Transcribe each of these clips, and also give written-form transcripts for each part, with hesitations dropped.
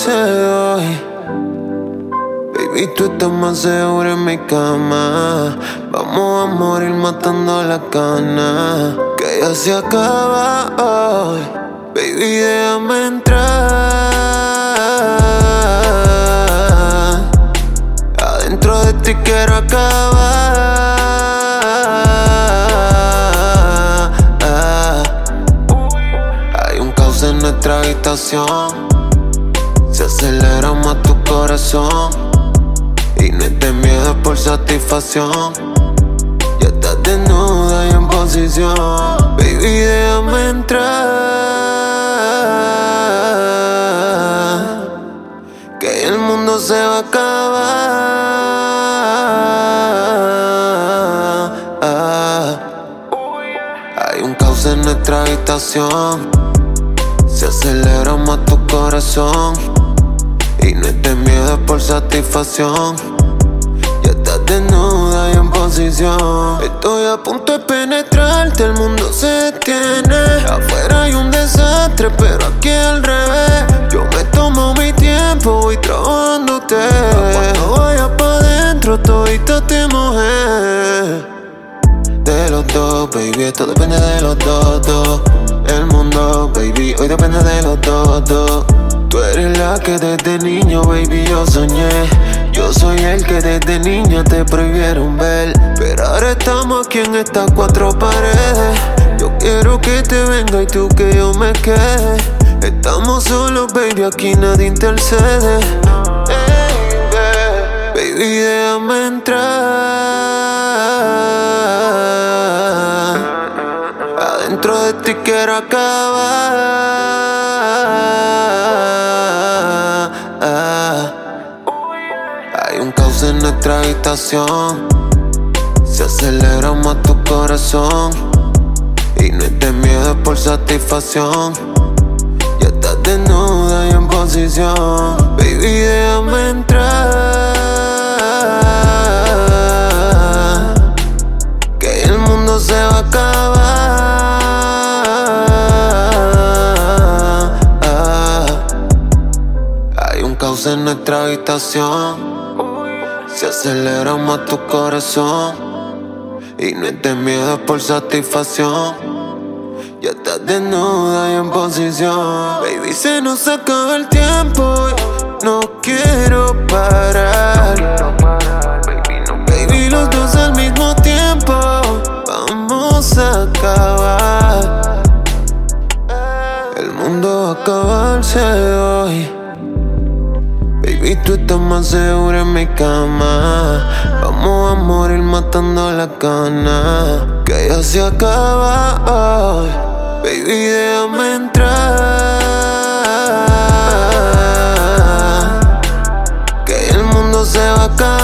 acabarse hoy. Baby, tú estás más segura en mi cama. Vamos a morir matando la cana, que ya se acaba hoy. Baby, déjame entrar. Adentro de ti quiero acabar. Hay un caos en nuestra habitación. Se acelera más tu corazón. Y no es de miedo, es por satisfacción. Ya estás desnuda y en posición. Baby, déjame entrar, que el mundo se va a acabar. Hay un caos en nuestra habitación. Se acelera más tu corazón. Y no es de miedo, es por satisfacción. Ya estás desnuda y en posición. Estoy a punto de penetrarte, el mundo se detiene. Afuera hay un desastre, pero aquí al revés. Yo me tomo mi tiempo, voy trabajándote. Cuando vayas pa' dentro, todita te mojé. De los dos, baby, esto depende de los dos. El mundo, baby, hoy depende de los dos. Tú eres la que desde niño, baby, yo soñé. Yo soy el que desde niña te prohibieron ver. Pero ahora estamos aquí en estas cuatro paredes. Yo quiero que te venga y tú que yo me quede. Estamos solos, baby, aquí nadie intercede. Baby, déjame entrar. Adentro de ti quiero acabar. Hay un caos en nuestra habitación. Se acelera más tu corazón. Y no es de miedo, es por satisfacción. Ya estás desnuda y en posición. Baby, déjame entrar, que el mundo se va a acabar. Hay un caos en nuestra habitación. Se acelera más tu corazón. Y no es de miedo, es por satisfacción. Ya estás desnuda y en posición. Baby, se nos acaba el tiempo y no quiero parar. Baby, los dos al mismo tiempo vamos a acabar. El mundo va a acabarse hoy. Baby, tú estás más segura en mi cama. Vamos a morir matando la cana, que ya se acaba hoy. Baby, déjame entrar, que el mundo se va a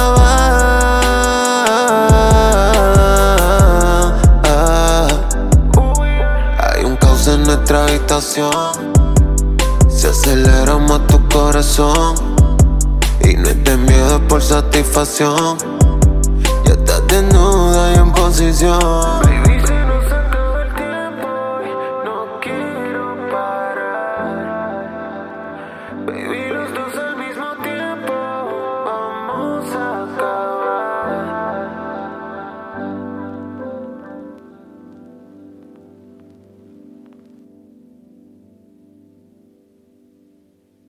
acabar. Hay un caos en nuestra habitación. Se acelera más tu corazón. Y no es de miedo, es por satisfacción. Ya estás desnuda y en posición.